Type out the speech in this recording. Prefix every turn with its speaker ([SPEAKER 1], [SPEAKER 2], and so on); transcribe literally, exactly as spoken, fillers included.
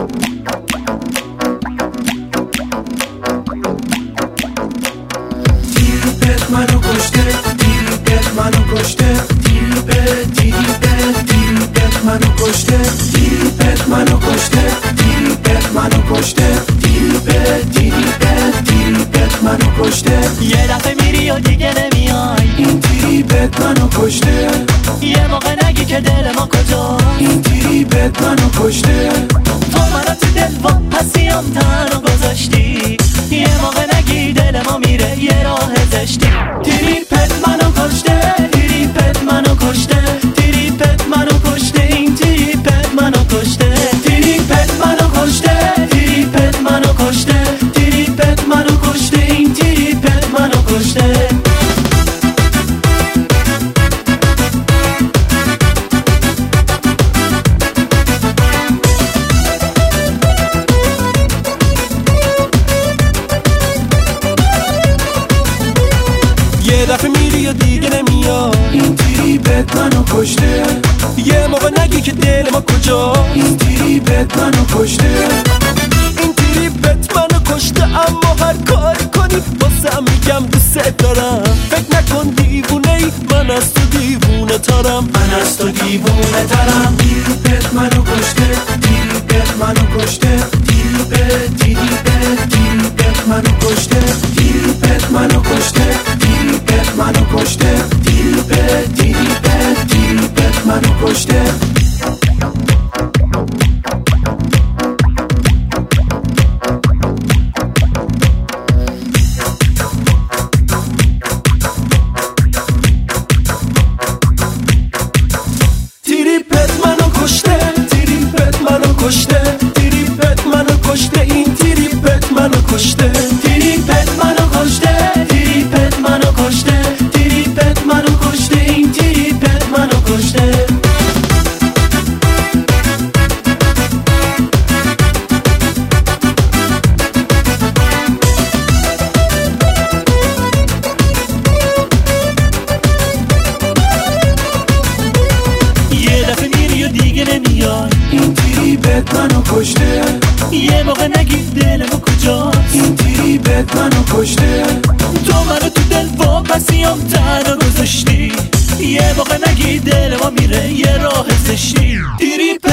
[SPEAKER 1] تریپت منو کشته، تریپت منو کشته، تریپت تریپت تریپت منو کشته، تریپت منو کشته، تریپت منو کشته، تریپت تریپت تریپت منو کشته.
[SPEAKER 2] یه دفعه میری و دیگه نمیای،
[SPEAKER 1] این تریپت منو کشته.
[SPEAKER 2] یه موقع نگی که دل ما کجا،
[SPEAKER 1] این تریپت منو کشته.
[SPEAKER 2] تو منو تو دل و پسیم تنها گذاشتی، یه موقع نگی دل ما میره یه راه زشتی. تریپت منو کشته، تریپت منو کشته، تریپت منو کشته، این تریپت منو کشته. تریپت منو کشته، تریپت منو کشته، تریپت منو کشته، این تریپت منو کشته.
[SPEAKER 3] یه دفعه میری و دیگه نمیای،
[SPEAKER 1] این تریپت منو کشته.
[SPEAKER 3] یه موقع نگی که دل ما کجا،
[SPEAKER 1] این تریپت منو کشته.
[SPEAKER 3] این تریپت منو کشته. اما هر کاری کنی واسه میگم دوست دارم. فکر نکن دیوونه ای، من از تو دیوونه ترم،
[SPEAKER 1] من از تو دیوونه ترم. تریپت منو کشته، تریپت منو کشته، تریپت تریپت تریپت منو کشته، تریپت منو کشته، تریپت منو کشته، تریپت تریپت تریپت منو کشته.
[SPEAKER 3] تریپت منو کشته، تریپت منو کشته، تریپت منو کشته، این تریپت منو کشته.
[SPEAKER 2] تریپت منو کشته، تریپت منو کشته، تریپت منو کشته، این تریپت منو کشته. یه دفعه میری و دیگه نمیای،
[SPEAKER 1] این تریپت منو کشته.
[SPEAKER 2] یه موقع نگی دل ما کجاست،
[SPEAKER 1] این تریپت منو کشته.
[SPEAKER 2] تو منو تو دل و پسیم تنها گذاشتی، یه موقع نگی دل ما میره یه راه زشتی. تریپت